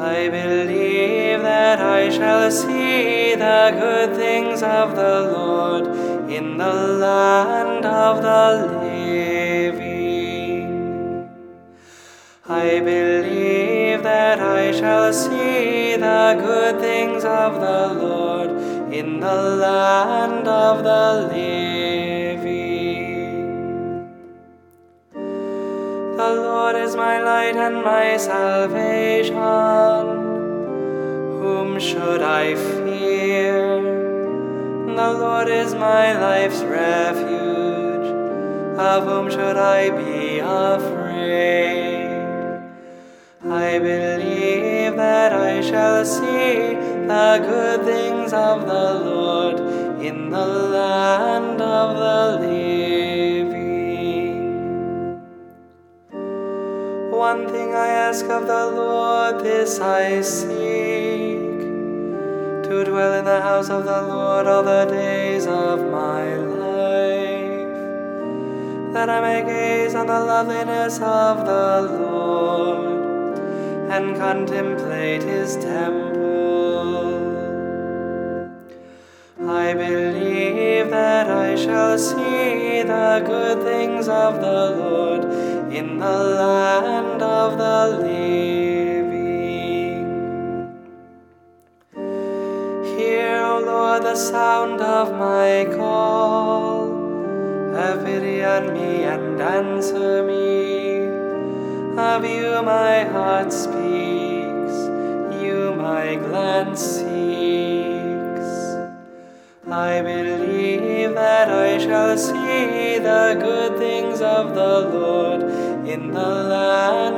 I believe that I shall see the good things of the Lord in the land of the living. I believe that I shall see the good things of the Lord in the land of the living. The Lord is my light and my salvation. Whom should I fear? The Lord is my life's refuge. Of whom should I be afraid? I believe that I shall see the good things of the Lord in the land of the living. One thing I ask of the Lord, this I seek, to dwell in the house of the Lord all the days of my life, that I may gaze on the loveliness of the Lord and contemplate his temple. I believe that I shall see the good things of the Lord in the land of the living. Hear, O Lord, the sound of my call. Have pity on me and answer me. Of you my heart speaks, you my glance seeks. I believe that I shall see the good things of the Lord in the land